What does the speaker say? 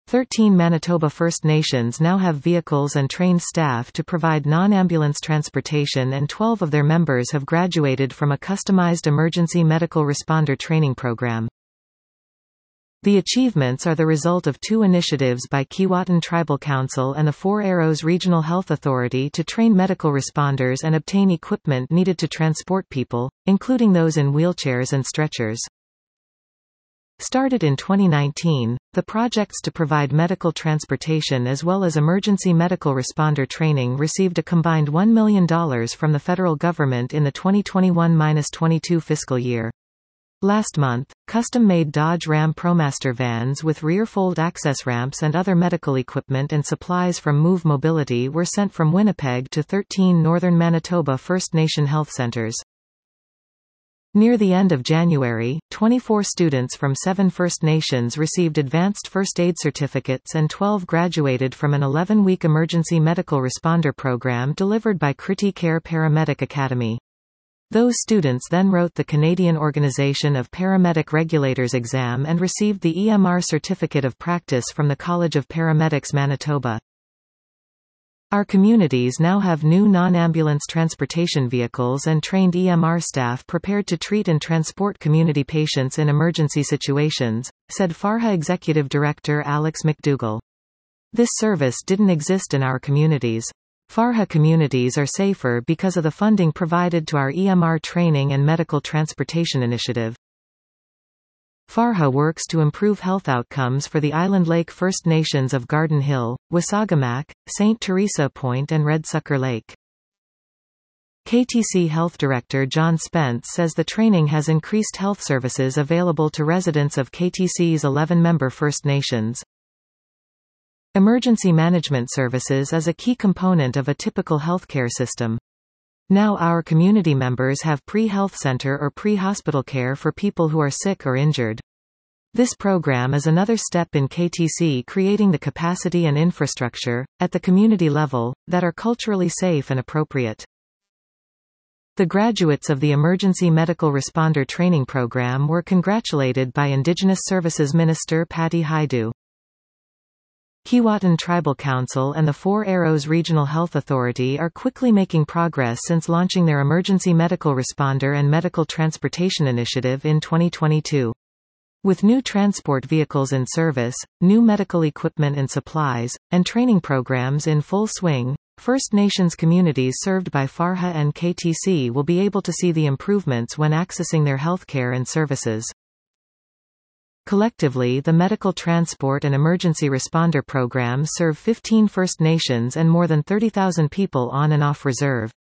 13 Manitoba First Nations now have vehicles and trained staff to provide non-ambulance transportation, and 12 of their members have graduated from a customized emergency medical responder training program. The achievements are the result of two initiatives by Keewatin Tribal Council and the Four Arrows Regional Health Authority to train medical responders and obtain equipment needed to transport people, including those in wheelchairs and stretchers. Started in 2019, the projects to provide medical transportation as well as emergency medical responder training received a combined $1 million from the federal government in the 2021-22 fiscal year. Last month, custom-made Dodge Ram ProMaster vans with rear-fold access ramps and other medical equipment and supplies from Move Mobility were sent from Winnipeg to 13 northern Manitoba First Nation health centers. Near the end of January, 24 students from 7 First Nations received advanced first aid certificates and 12 graduated from an 11-week emergency medical responder program delivered by Criti Care Paramedic Academy. Those students then wrote the Canadian Organization of Paramedic Regulators exam and received the EMR Certificate of Practice from the College of Paramedics Manitoba. Our communities now have new non-ambulance transportation vehicles and trained EMR staff prepared to treat and transport community patients in emergency situations, said FARHA Executive Director Alex McDougall. This service didn't exist in our communities. FARHA communities are safer because of the funding provided to our EMR training and medical transportation initiative. FARHA works to improve health outcomes for the Island Lake First Nations of Garden Hill, Wasagamak, St. Teresa Point and Red Sucker Lake. KTC Health Director John Spence says the training has increased health services available to residents of KTC's 11-member First Nations. Emergency management services is a key component of a typical healthcare system. Now our community members have pre-health center or pre-hospital care for people who are sick or injured. This program is another step in KTC creating the capacity and infrastructure, at the community level, that are culturally safe and appropriate. The graduates of the Emergency Medical Responder Training Program were congratulated by Indigenous Services Minister Patty Hajdu. Keewatin Tribal Council and the Four Arrows Regional Health Authority are quickly making progress since launching their Emergency Medical Responder and Medical Transportation Initiative in 2022. With new transport vehicles in service, new medical equipment and supplies, and training programs in full swing, First Nations communities served by FARHA and KTC will be able to see the improvements when accessing their healthcare and services. Collectively, the medical transport and emergency responder programs serve 15 First Nations and more than 30,000 people on and off reserve.